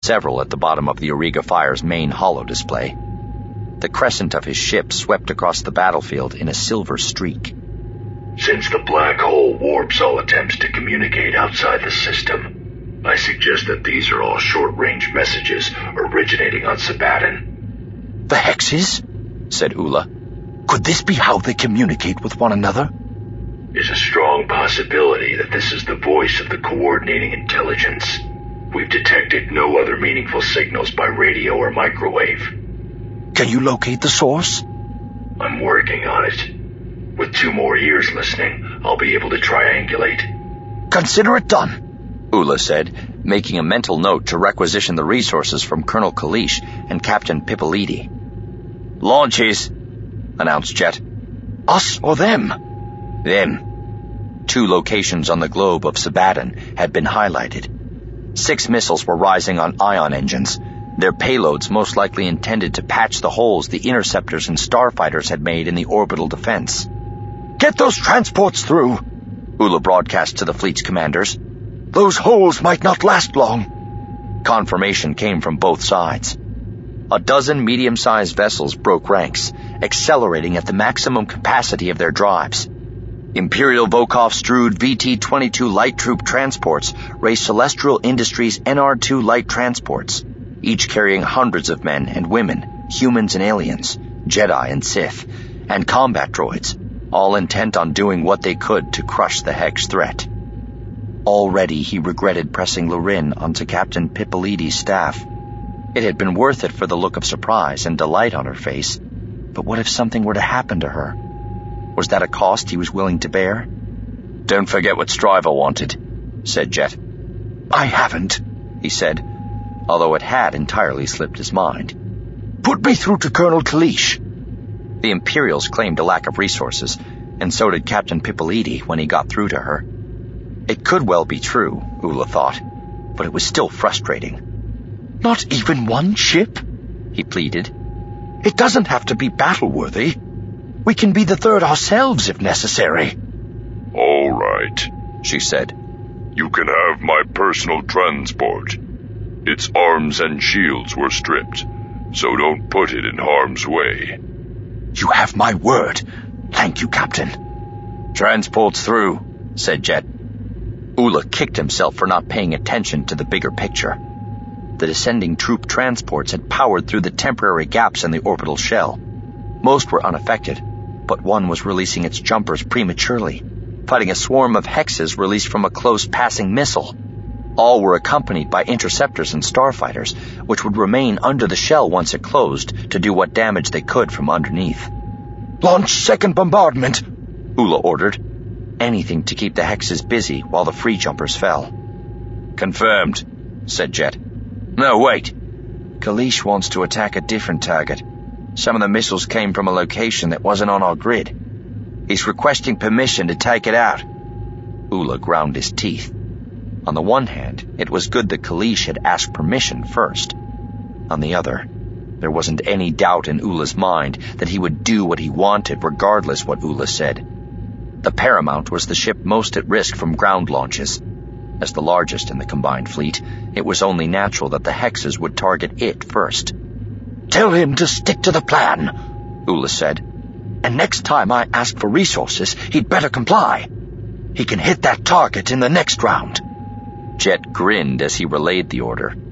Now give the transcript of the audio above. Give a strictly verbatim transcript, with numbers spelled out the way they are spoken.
several at the bottom of the Auriga Fire's main holo display. The crescent of his ship swept across the battlefield in a silver streak. Since the black hole warps all attempts to communicate outside the system, I suggest that these are all short-range messages originating on Sabaton. The hexes? Said Ula. Could this be how they communicate with one another? There's a strong possibility that this is the voice of the coordinating intelligence. We've detected no other meaningful signals by radio or microwave. Can you locate the source? I'm working on it. With two more ears listening, I'll be able to triangulate. Consider it done, Ula said, making a mental note to requisition the resources from Colonel Kalish and Captain Pipolidi. Launches, announced Jet. Us or them? Them. Two locations on the globe of Sabaton had been highlighted. Six missiles were rising on ion engines, their payloads most likely intended to patch the holes the interceptors and starfighters had made in the orbital defense. Get those transports through, Ula broadcast to the fleet's commanders. Those holes might not last long. Confirmation came from both sides. A dozen medium-sized vessels broke ranks, accelerating at the maximum capacity of their drives. Imperial Volkov-Strude V T twenty-two light troop transports raced Celestial Industries N R two light transports, each carrying hundreds of men and women, humans and aliens, Jedi and Sith, and combat droids, all intent on doing what they could to crush the Hex threat. Already he regretted pressing Lorin onto Captain Pipolidi's staff. It had been worth it for the look of surprise and delight on her face, but what if something were to happen to her? Was that a cost he was willing to bear? Don't forget what Stryver wanted, said Jet. I haven't, he said, although it had entirely slipped his mind. Put me through to Colonel Kalish. The Imperials claimed a lack of resources, and so did Captain Pipolidi when he got through to her. It could well be true, Ula thought, but it was still frustrating. Not even one ship? He pleaded. It doesn't have to be battle-worthy. We can be the third ourselves if necessary. All right, she said. You can have my personal transport. Its arms and shields were stripped, so don't put it in harm's way. You have my word. Thank you, Captain. Transport's through, said Jet. Ula kicked himself for not paying attention to the bigger picture. The descending troop transports had powered through the temporary gaps in the orbital shell. Most were unaffected, but one was releasing its jumpers prematurely, fighting a swarm of hexes released from a close passing missile. All were accompanied by interceptors and starfighters, which would remain under the shell once it closed to do what damage they could from underneath. Launch second bombardment, Ula ordered. Anything to keep the hexes busy while the free jumpers fell. Confirmed, said Jet. No, wait. Kalish wants to attack a different target. Some of the missiles came from a location that wasn't on our grid. He's requesting permission to take it out. Ula ground his teeth. On the one hand, it was good that Kalish had asked permission first. On the other, there wasn't any doubt in Ula's mind that he would do what he wanted regardless what Ula said. The Paramount was the ship most at risk from ground launches. As the largest in the combined fleet, it was only natural that the hexes would target it first. Tell him to stick to the plan, Ula said. And next time I ask for resources, he'd better comply. He can hit that target in the next round. Jet grinned as he relayed the order.